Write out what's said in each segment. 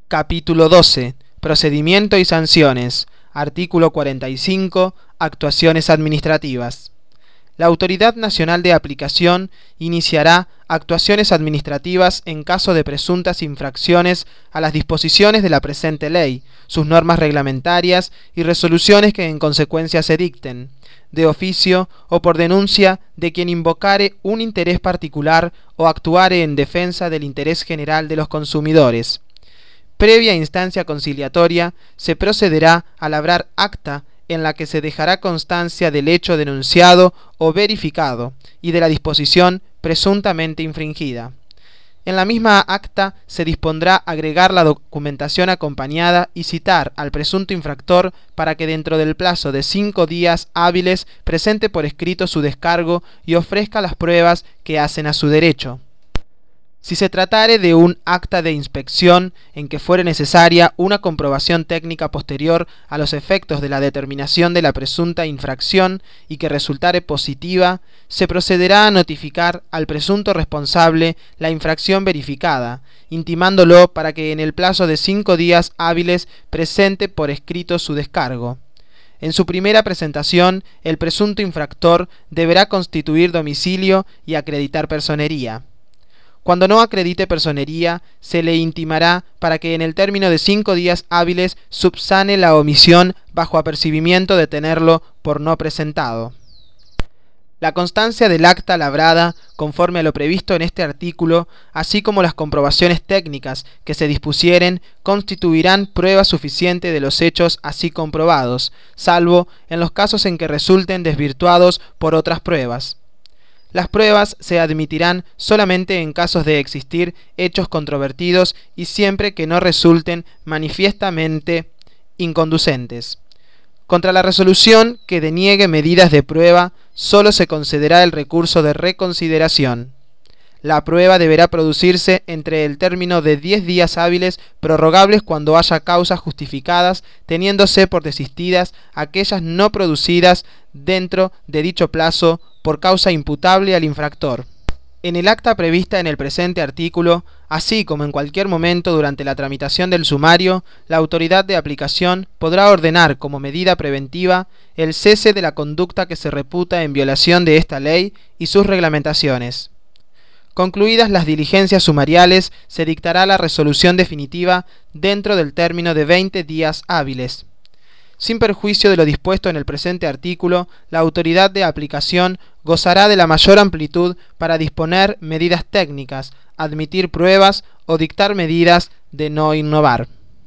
Capítulo 12. Procedimiento y sanciones. Artículo 45. Actuaciones administrativas. La Autoridad Nacional de Aplicación iniciará actuaciones administrativas en caso de presuntas infracciones a las disposiciones de la presente ley, sus normas reglamentarias y resoluciones que en consecuencia se dicten, de oficio o por denuncia de quien invocare un interés particular o actuare en defensa del interés general de los consumidores. Previa instancia conciliatoria, se procederá a labrar acta en la que se dejará constancia del hecho denunciado o verificado y de la disposición presuntamente infringida. En la misma acta se dispondrá agregar la documentación acompañada y citar al presunto infractor para que dentro del plazo de 5 días hábiles presente por escrito su descargo y ofrezca las pruebas que hacen a su derecho. Si se tratare de un acta de inspección en que fuere necesaria una comprobación técnica posterior a los efectos de la determinación de la presunta infracción y que resultare positiva, se procederá a notificar al presunto responsable la infracción verificada, intimándolo para que en el plazo de 5 días hábiles presente por escrito su descargo. En su primera presentación, el presunto infractor deberá constituir domicilio y acreditar personería. Cuando no acredite personería, se le intimará para que en el término de 5 días hábiles subsane la omisión bajo apercibimiento de tenerlo por no presentado. La constancia del acta labrada, conforme a lo previsto en este artículo, así como las comprobaciones técnicas que se dispusieren, constituirán prueba suficiente de los hechos así comprobados, salvo en los casos en que resulten desvirtuados por otras pruebas. Las pruebas se admitirán solamente en casos de existir hechos controvertidos y siempre que no resulten manifiestamente inconducentes. Contra la resolución que deniegue medidas de prueba, solo se concederá el recurso de reconsideración. La prueba deberá producirse entre el término de 10 días hábiles prorrogables cuando haya causas justificadas, teniéndose por desistidas aquellas no producidas dentro de dicho plazo por causa imputable al infractor. En el acta prevista en el presente artículo, así como en cualquier momento durante la tramitación del sumario, la autoridad de aplicación podrá ordenar como medida preventiva el cese de la conducta que se reputa en violación de esta ley y sus reglamentaciones. Concluidas las diligencias sumariales, se dictará la resolución definitiva dentro del término de 20 días hábiles. Sin perjuicio de lo dispuesto en el presente artículo, la autoridad de aplicación gozará de la mayor amplitud para disponer medidas técnicas, admitir pruebas o dictar medidas de no innovar.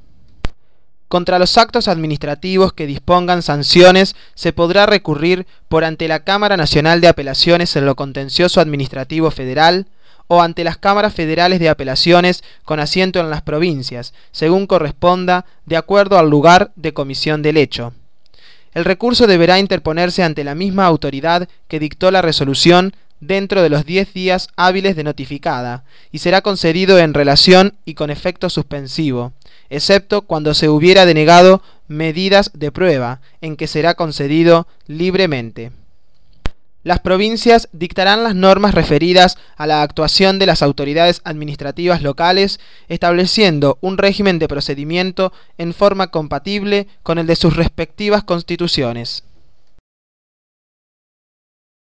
Contra los actos administrativos que dispongan sanciones se podrá recurrir por ante la Cámara Nacional de Apelaciones en lo contencioso administrativo federal o ante las cámaras federales de apelaciones con asiento en las provincias, según corresponda, de acuerdo al lugar de comisión del hecho. El recurso deberá interponerse ante la misma autoridad que dictó la resolución dentro de los 10 días hábiles de notificada, y será concedido en relación y con efecto suspensivo, excepto cuando se hubiera denegado medidas de prueba, en que será concedido libremente. Las provincias dictarán las normas referidas a la actuación de las autoridades administrativas locales, estableciendo un régimen de procedimiento en forma compatible con el de sus respectivas constituciones.